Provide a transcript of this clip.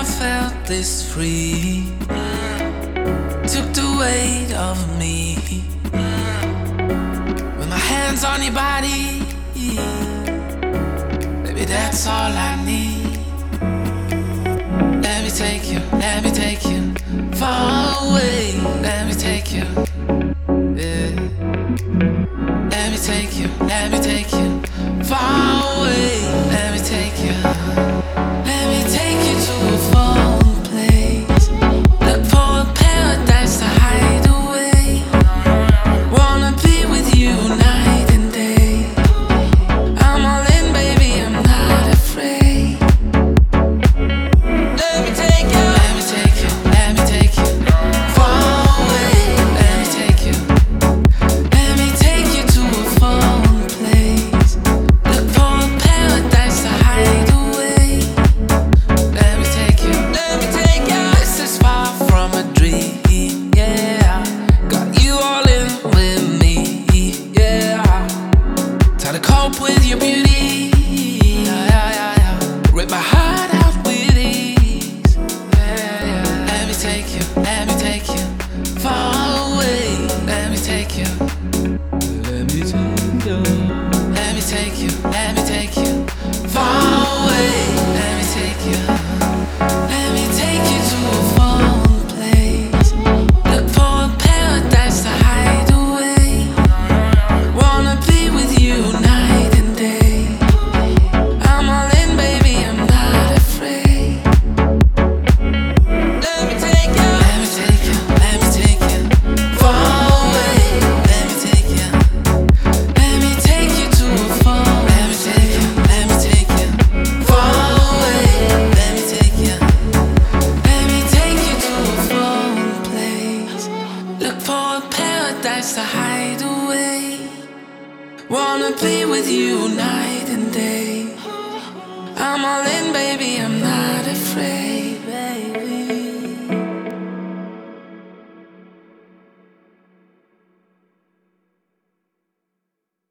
felt this free. Took the weight of me. With my hands on your body, baby, that's all I need. Let me take you far away. Let me take you, yeah. Let me take you far away. Let me take you to a foreign place. Look for a paradise to hide away. Wanna be with you night and day. I'm all in, baby, I'm not afraid. Let me take you far away. Let me take you to a foreign place. Look for a paradise to hide away. Let me take you. This is far from a dream, yeah. Got you all in with me, yeah. Try to cope with your beauty, yeah. Rip my heart out with ease, yeah. Let me take you far away. Let me take you far away. Let me take you to a foreign place. Look for a paradise to hide away. Wanna be with you night and day. I'm all in, baby, I'm not afraid. Let me take you far away. Let me take you to a foreign. Let me take you far away. Let me take you to a foreign place. Look for a paradise to hide away. Wanna be with you night and day. I'm all in, baby, I'm not afraid.